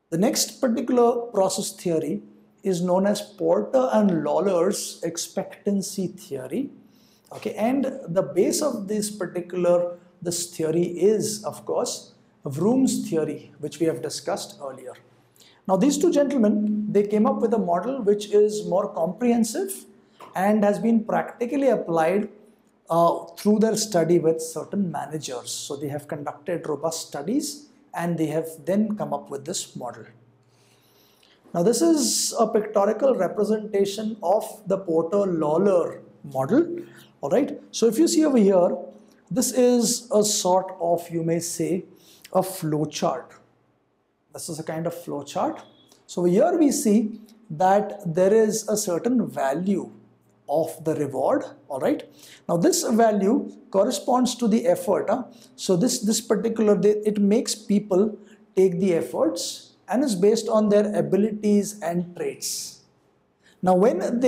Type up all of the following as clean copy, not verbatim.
The next particular process theory is known as Porter and Lawler's expectancy theory. Okay, and the base of this theory is, of course, Vroom's theory, which we have discussed earlier. Now, these two gentlemen, they came up with a model which is more comprehensive and has been practically applied through their study with certain managers. So they have conducted robust studies and they have then come up with this model. Now, this is a pictorial representation of the Porter-Lawler model. All right. So if you see over here, this is a sort of, you may say, a flow chart. This is a kind of flow chart. So here we see that there is a certain value of the reward. All right. Now this value corresponds to the effort. So this particular, it makes people take the efforts and is based on their abilities and traits. Now when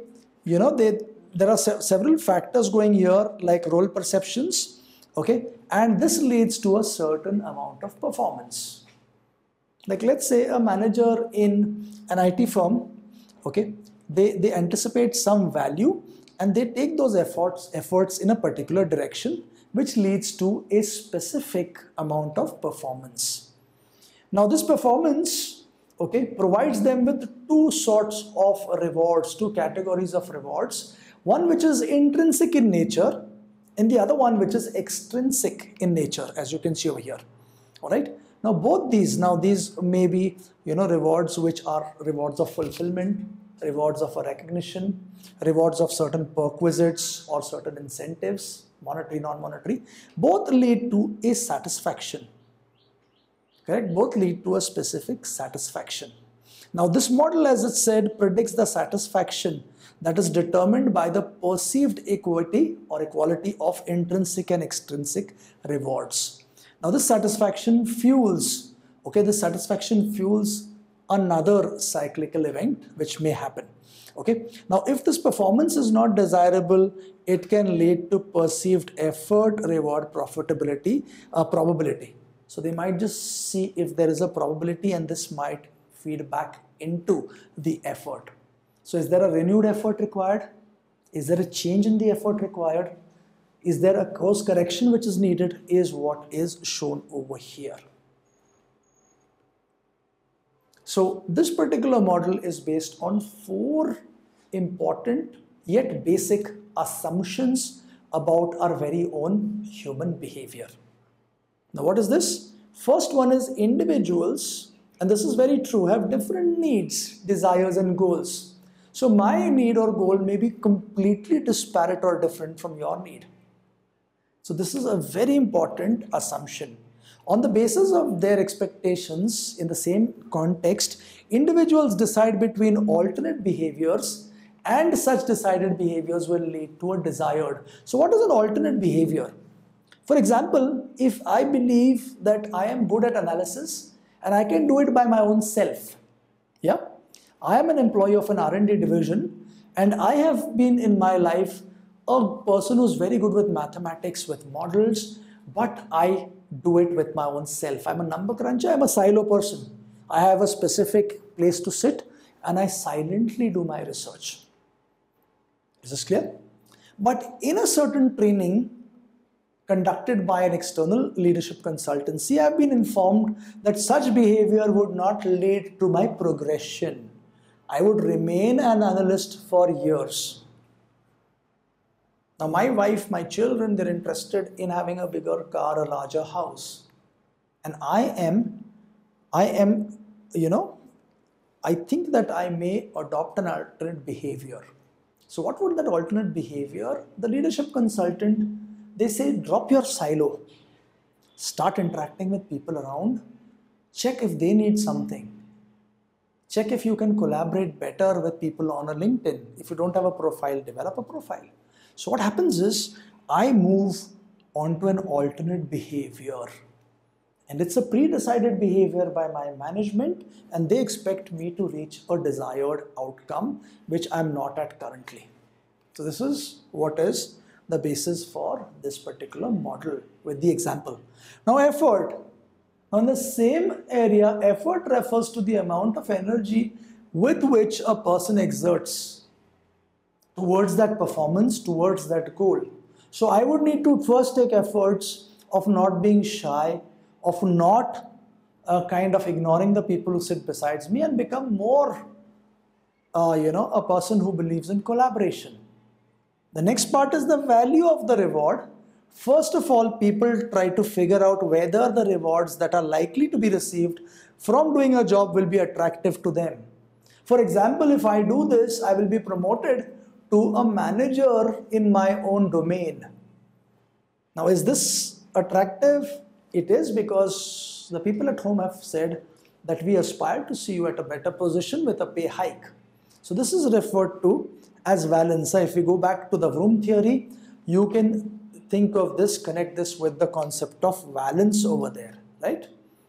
there are several factors going here, like role perceptions, okay, and this leads to a certain amount of performance. Like let's say a manager in an IT firm, okay, they anticipate some value and they take those efforts in a particular direction, which leads to a specific amount of performance. Now this performance, okay, provides them with two sorts of rewards, two categories of rewards. One which is intrinsic in nature and the other one which is extrinsic in nature, as you can see over here. All right. Now both these may be, rewards which are rewards of fulfillment, rewards of a recognition, rewards of certain perquisites or certain incentives, monetary, non-monetary. Both lead to a satisfaction. Correct? Both lead to a specific satisfaction. Now this model, as it said, predicts the satisfaction that is determined by the perceived equity or equality of intrinsic and extrinsic rewards. Now this satisfaction fuels, another cyclical event which may happen. Okay. Now if this performance is not desirable, it can lead to perceived effort, reward, probability. So they might just see if there is a probability and this might feed back into the effort. So is there a renewed effort required? Is there a change in the effort required? Is there a course correction which is needed? Is what is shown over here. So this particular model is based on 4 important yet basic assumptions about our very own human behavior. Now what is this? First one is individuals, and this is very true, have different needs, desires and goals. So my need or goal may be completely disparate or different from your need. So this is a very important assumption. On the basis of their expectations in the same context, individuals decide between alternate behaviors and such decided behaviors will lead to a desired. So what is an alternate behavior? For example, if I believe that I am good at analysis and I can do it by my own self, yeah, I am an employee of an R&D division and I have been in my life a person who's very good with mathematics, with models, but I do it with my own self. I'm a number cruncher, I'm a silo person. I have a specific place to sit and I silently do my research. Is this clear? But in a certain training conducted by an external leadership consultancy, I've been informed that such behavior would not lead to my progression. I would remain an analyst for years. Now my wife, my children, they're interested in having a bigger car, a larger house. And I think that I may adopt an alternate behavior. So what would that alternate behavior? The leadership consultant, they say, drop your silo. Start interacting with people around. Check if they need something. Check if you can collaborate better with people on a LinkedIn. If you don't have a profile, develop a profile. So what happens is, I move onto an alternate behavior. And it's a pre-decided behavior by my management and they expect me to reach a desired outcome, which I'm not at currently. So this is what is the basis for this particular model with the example. Now effort. Now, in the same area, effort refers to the amount of energy with which a person exerts towards that performance, towards that goal. So I would need to first take efforts of not being shy, of not kind of ignoring the people who sit besides me, and become more, a person who believes in collaboration. The next part is the value of the reward. First of all, people try to figure out whether the rewards that are likely to be received from doing a job will be attractive to them. For example, if I do this, I will be promoted to a manager in my own domain. Now, is this attractive? It is, because the people at home have said that we aspire to see you at a better position with a pay hike. So this is referred to as valenza. If we go back to the Vroom theory, you can think of this, connect this with the concept of valence over there, right?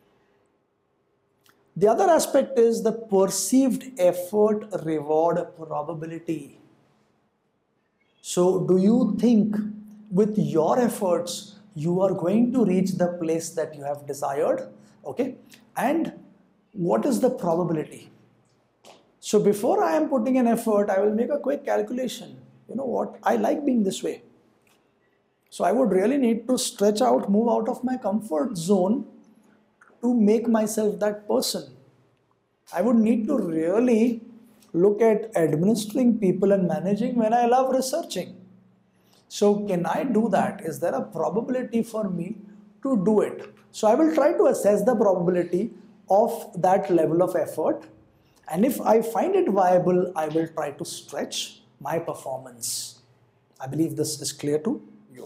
The other aspect is the perceived effort reward probability. So do you think with your efforts you are going to reach the place that you have desired? Okay, and what is the probability? So before I am putting an effort, I will make a quick calculation. You know what, I like being this way. So I would really need to stretch out, move out of my comfort zone to make myself that person. I would need to really look at administering people and managing when I love researching. So can I do that? Is there a probability for me to do it? So I will try to assess the probability of that level of effort. And if I find it viable, I will try to stretch my performance. I believe this is clear to you.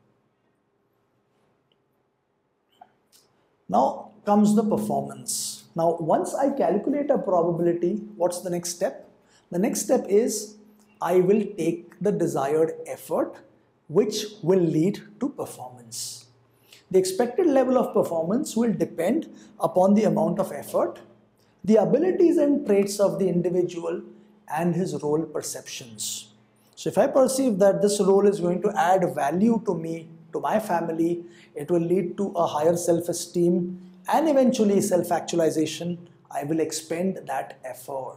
Now comes the performance. Now, once I calculate a probability, what's the next step? The next step is I will take the desired effort, which will lead to performance. The expected level of performance will depend upon the amount of effort, the abilities and traits of the individual, and his role perceptions. So if I perceive that this role is going to add value to me, to my family, it will lead to a higher self-esteem and eventually self-actualization, I will expend that effort.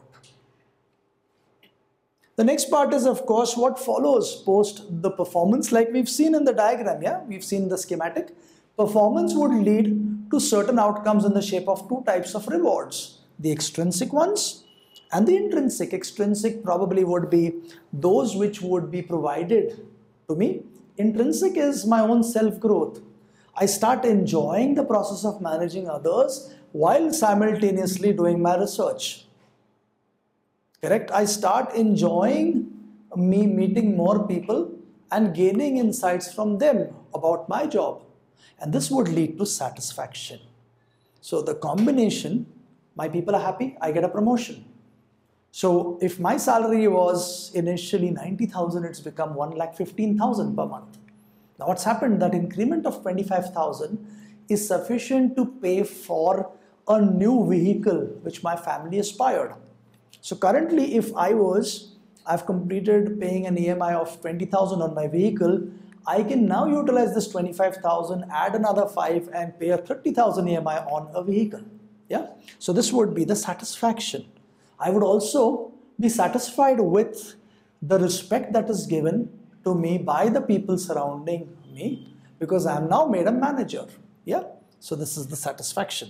The next part is, of course, what follows post the performance, like we've seen in the diagram. Yeah, we've seen the schematic. Performance would lead to certain outcomes in the shape of two types of rewards, the extrinsic ones and the intrinsic. Extrinsic probably would be those which would be provided to me. Intrinsic is my own self-growth. I start enjoying the process of managing others while simultaneously doing my research. Correct? I start enjoying me meeting more people and gaining insights from them about my job. And this would lead to satisfaction. So the combination, my people are happy, I get a promotion. So if my salary was initially 90,000, it's become 1,15,000 per month. Now what's happened, that increment of 25,000 is sufficient to pay for a new vehicle which my family aspired. So currently if I've completed paying an EMI of 20,000 on my vehicle, I can now utilize this 25,000, add another 5 and pay a 30,000 EMI on a vehicle. Yeah. So this would be the satisfaction. I would also be satisfied with the respect that is given to me by the people surrounding me because I am now made a manager. Yeah. So this is the satisfaction.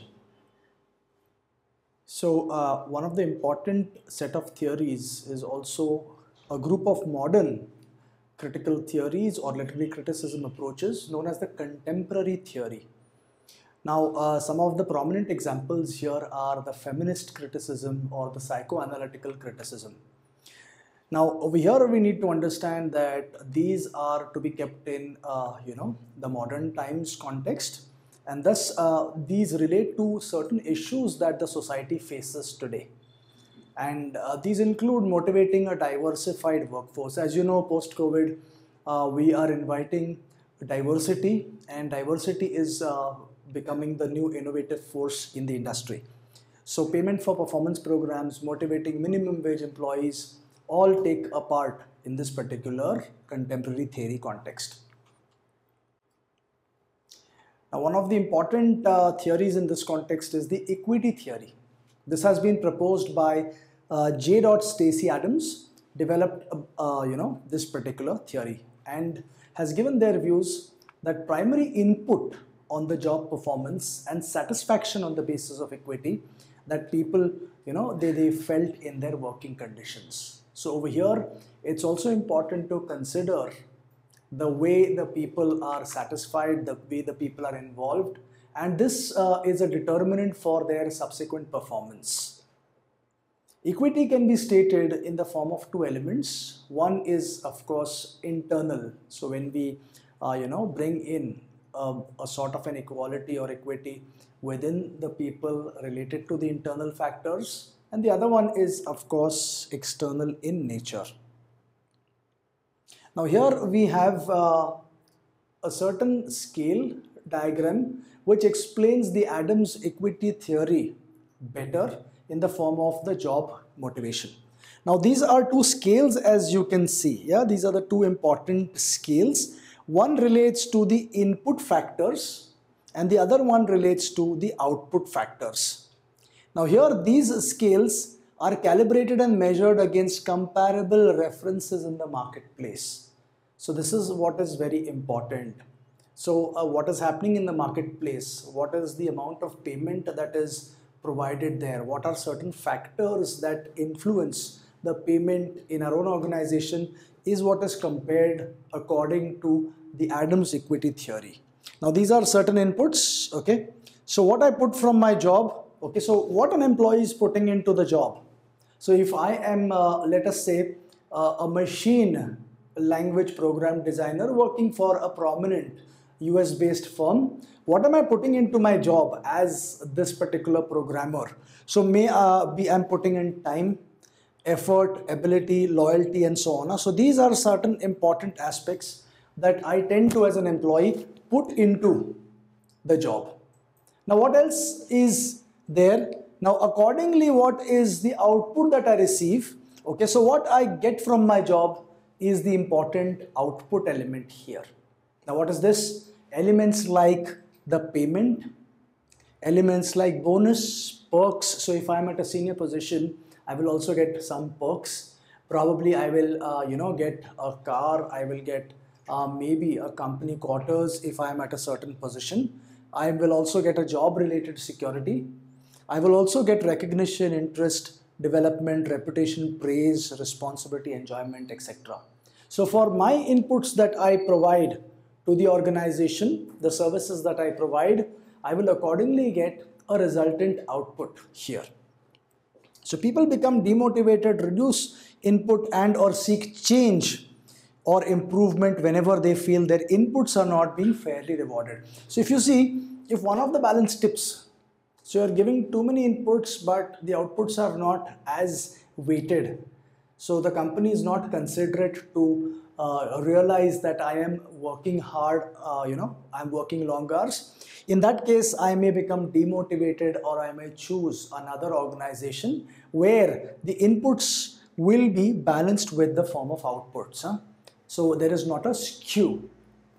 So one of the important set of theories is also a group of modern critical theories or literary criticism approaches known as the contemporary theory. Now, some of the prominent examples here are the feminist criticism or the psychoanalytical criticism. Now, over here we need to understand that these are to be kept in, the modern times context, and thus these relate to certain issues that the society faces today. And these include motivating a diversified workforce. As you know, post-COVID, we are inviting diversity, and diversity is becoming the new innovative force in the industry. So payment for performance programs, motivating minimum wage employees, all take a part in this particular contemporary theory context. Now, one of the important theories in this context is the equity theory. This has been proposed by J. Stacey Adams, developed this particular theory, and has given their views that primary input on the job performance and satisfaction on the basis of equity that people they felt in their working conditions. So over here, it's also important to consider the way the people are satisfied, the way the people are involved, and this is a determinant for their subsequent performance. Equity can be stated in the form of two elements. One is, of course, internal. So when we bring in a sort of an equality or equity within the people related to the internal factors, and the other one is, of course, external in nature. Now here we have a certain scale diagram which explains the Adams equity theory better in the form of the job motivation. Now these are two scales, as you can see. Yeah, these are the two important scales. One relates to the input factors and the other one relates to the output factors. Now here these scales are calibrated and measured against comparable references in the marketplace. So this is what is very important. So what is happening in the marketplace? What is the amount of payment that is provided there? What are certain factors that influence the payment in our own organization is what is compared according to the Adams equity theory. Now these are certain inputs, okay? So what I put from my job, okay, so what an employee is putting into the job. So if I am, let us say, a machine language program designer working for a prominent US based firm, what am I putting into my job as this particular programmer? So I'm putting in time, effort, ability, loyalty, and so on. So these are certain important aspects that I tend to, as an employee, put into the job. Now what else is there? Now accordingly, what is the output that I receive? Okay, so what I get from my job is the important output element here. Now what is this? Elements like the payment, elements like bonus, perks. So if I'm at a senior position, I will also get some perks. Probably I will get a car, I will get maybe a company quarters if I'm at a certain position. I will also get a job related security. I will also get recognition, interest, development, reputation, praise, responsibility, enjoyment, etc. So for my inputs that I provide to the organization, the services that I provide, I will accordingly get a resultant output here. So people become demotivated, reduce input and or seek change or improvement whenever they feel their inputs are not being fairly rewarded. So if you see, if one of the balance tips, so you're giving too many inputs, but the outputs are not as weighted. So the company is not considerate to realize that I am working hard, I'm working long hours. In that case, I may become demotivated or I may choose another organization where the inputs will be balanced with the form of outputs. So there is not a skew.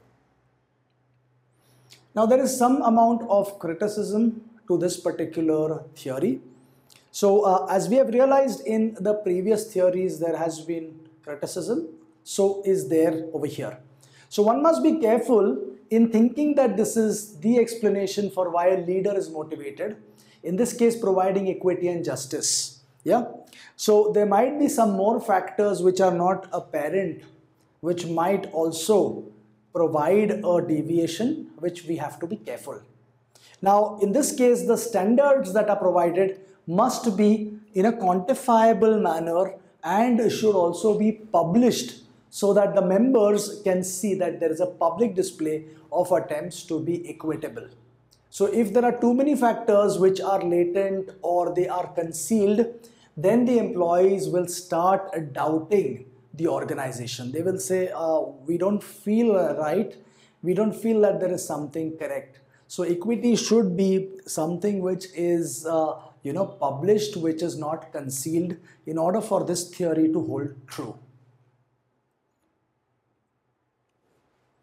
Now there is some amount of criticism to this particular theory. So as we have realized in the previous theories, there has been criticism. So is there over here. So one must be careful in thinking that this is the explanation for why a leader is motivated. In this case, providing equity and justice. Yeah. So there might be some more factors which are not apparent, which might also provide a deviation, which we have to be careful. Now, in this case, the standards that are provided must be in a quantifiable manner and should also be published so that the members can see that there is a public display of attempts to be equitable. So if there are too many factors which are latent or they are concealed, then the employees will start doubting the organization. They will say, we don't feel right, we don't feel that there is something correct. So equity should be something which is published, which is not concealed, in order for this theory to hold true.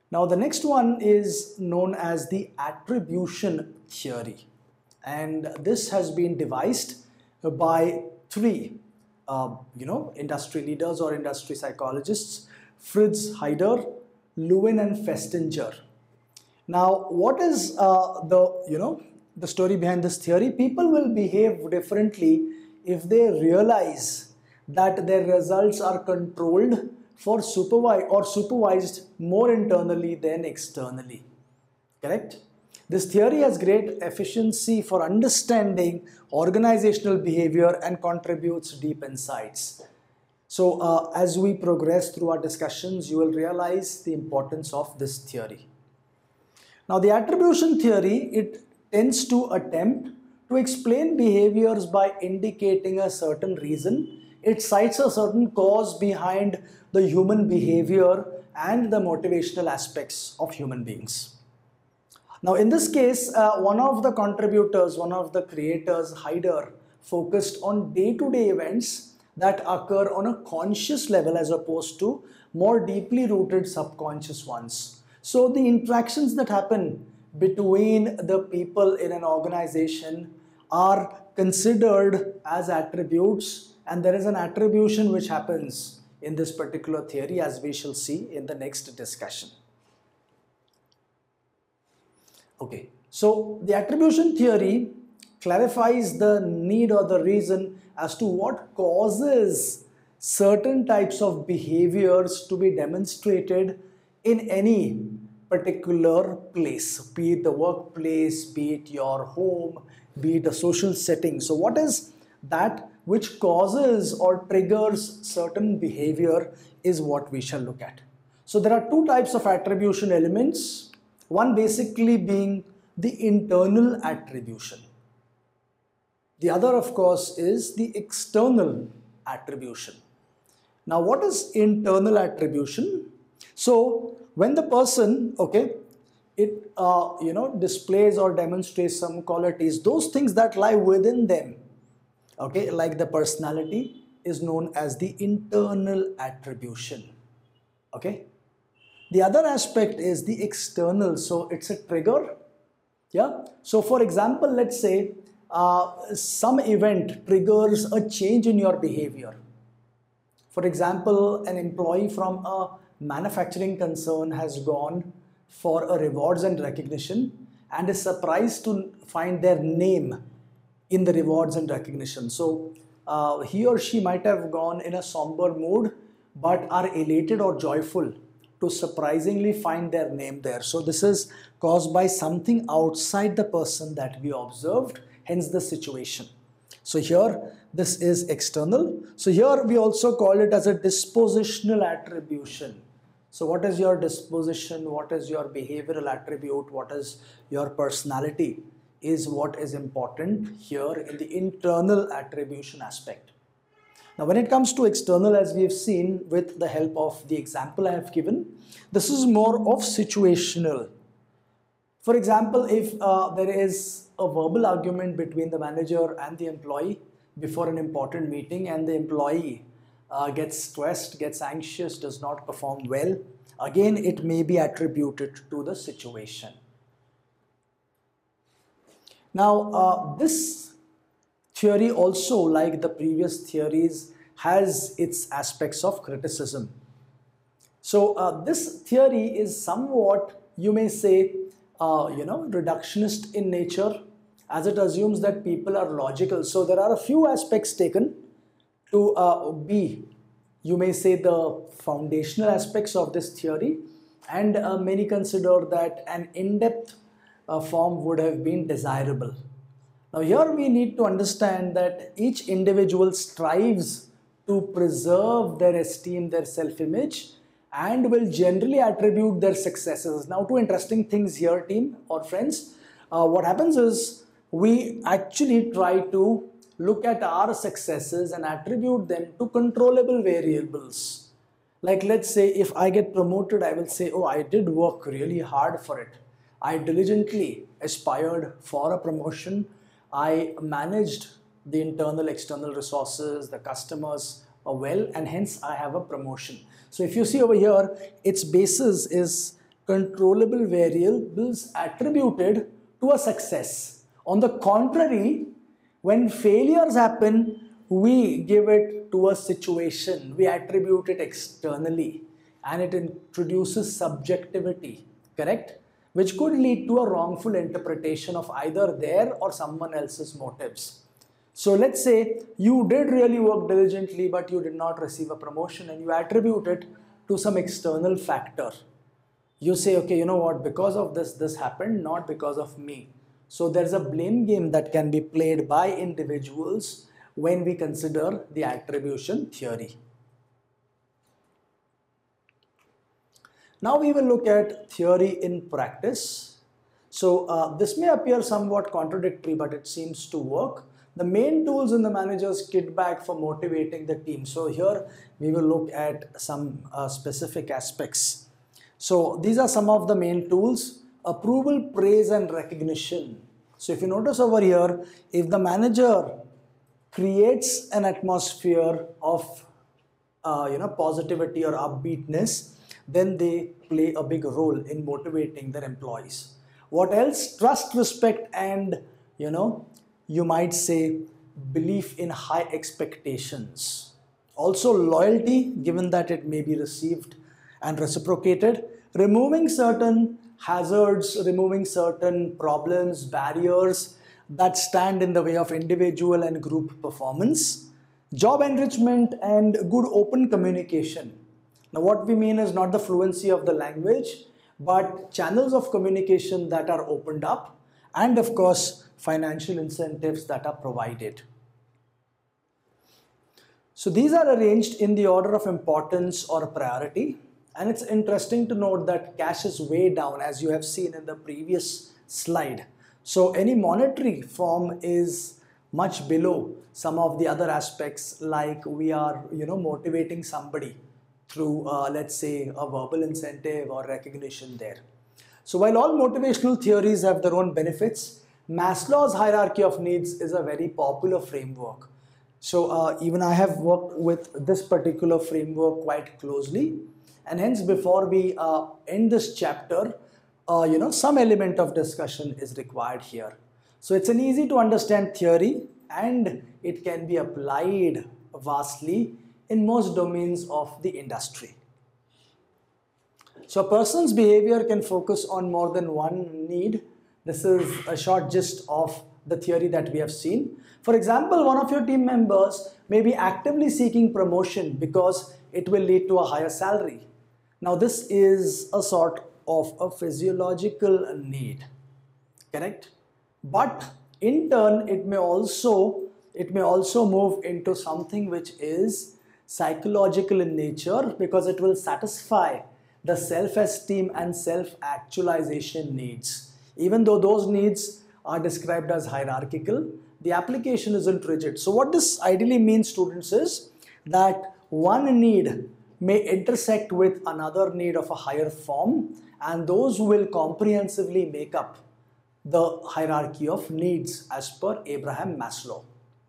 Now the next one is known as the attribution theory, and this has been devised by three industry leaders or industry psychologists: Fritz Heider, Lewin and Festinger. Now what is the story behind this theory? People will behave differently if they realize that their results are controlled for supervised more internally than externally. Correct? This theory has great efficiency for understanding organizational behavior and contributes deep insights. So as we progress through our discussions, you will realize the importance of this theory. Now the attribution theory, it tends to attempt to explain behaviors by indicating a certain reason. It cites a certain cause behind the human behavior and the motivational aspects of human beings. Now in this case, one of the contributors, one of the creators, Heider, focused on day-to-day events that occur on a conscious level as opposed to more deeply rooted subconscious ones. So the interactions that happen between the people in an organization are considered as attributes, and there is an attribution which happens in this particular theory, as we shall see in the next discussion. Okay, so the attribution theory clarifies the need or the reason as to what causes certain types of behaviors to be demonstrated in any particular place, be it the workplace, be it your home, be it a social setting. So what is that which causes or triggers certain behavior is what we shall look at. So there are two types of attribution elements, one basically being the internal attribution. The other, of course, is the external attribution. Now what is internal attribution? So when the person, it displays or demonstrates some qualities, those things that lie within them, like the personality, is known as the internal attribution. Okay. The other aspect is the external, so it's a trigger. Yeah. So for example, let's say some event triggers a change in your behavior. For example, an employee from a manufacturing concern has gone for a rewards and recognition and is surprised to find their name in the rewards and recognition. So he or she might have gone in a somber mood but are elated or joyful to surprisingly find their name there. So this is caused by something outside the person that we observed, hence the situation. So here this is external. So here we also call it as a dispositional attribution. So what is your disposition, what is your behavioral attribute, what is your personality is what is important here in the internal attribution aspect. Now when it comes to external, as we have seen with the help of the example I have given, this is more of situational. For example, if there is a verbal argument between the manager and the employee before an important meeting, and the employee gets stressed, gets anxious, does not perform well, again it may be attributed to the situation. Now this theory also, like the previous theories, has its aspects of criticism. So this theory is somewhat, you may say, reductionist in nature, as it assumes that people are logical. So there are a few aspects taken to be, you may say, the foundational aspects of this theory, and many consider that an in-depth form would have been desirable. Now here we need to understand that each individual strives to preserve their esteem, their self-image, and will generally attribute their successes. Now two interesting things here, team or friends. What happens is we actually try to look at our successes and attribute them to controllable variables. Like let's say if I get promoted, I will say, oh, I did work really hard for it. I diligently aspired for a promotion. I managed the internal, external resources, the customers well, and hence I have a promotion. So if you see over here, its basis is controllable variables attributed to a success. On the contrary, when failures happen, we give it to a situation, we attribute it externally, and it introduces subjectivity, correct? Which could lead to a wrongful interpretation of either their or someone else's motives. So let's say you did really work diligently, but you did not receive a promotion, and you attribute it to some external factor. You say, okay, you know what, because of this happened, not because of me. So there's a blame game that can be played by individuals when we consider the attribution theory. Now we will look at theory in practice. So this may appear somewhat contradictory, but it seems to work. The main tools in the manager's kit bag for motivating the team. So here we will look at some specific aspects. So these are some of the main tools: approval, praise, and recognition. So if you notice over here, if the manager creates an atmosphere of positivity or upbeatness, then they play a big role in motivating their employees. What else? Trust, respect, and you might say belief in high expectations. Also loyalty, given that it may be received and reciprocated. Removing certain hazards, removing certain problems, barriers that stand in the way of individual and group performance. Job enrichment and good open communication. Now what we mean is not the fluency of the language, but channels of communication that are opened up, and of course financial incentives that are provided. So these are arranged in the order of importance or priority, and it's interesting to note that cash is way down, as you have seen in the previous slide. So any monetary form is much below some of the other aspects, like we are motivating somebody through let's say a verbal incentive or recognition there. So while all motivational theories have their own benefits, Maslow's hierarchy of needs is a very popular framework. So even I have worked with this particular framework quite closely, and hence before we end this chapter, some element of discussion is required here. So it's an easy to understand theory, and it can be applied vastly in most domains of the industry. So a person's behavior can focus on more than one need. This is a short gist of the theory that we have seen. For example, one of your team members may be actively seeking promotion because it will lead to a higher salary. Now this is a sort of a physiological need, correct? But in turn, it may also move into something which is psychological in nature, because it will satisfy the self-esteem and self-actualization needs. Even though those needs are described as hierarchical, the application isn't rigid. So what this ideally means, students, is that one need may intersect with another need of a higher form, and those will comprehensively make up the hierarchy of needs as per Abraham Maslow.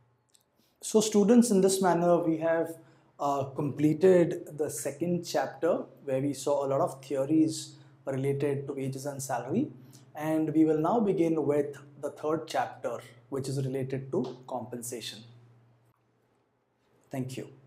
So students, in this manner we have completed the second chapter, where we saw a lot of theories related to wages and salary, and we will now begin with the third chapter, which is related to compensation. Thank you.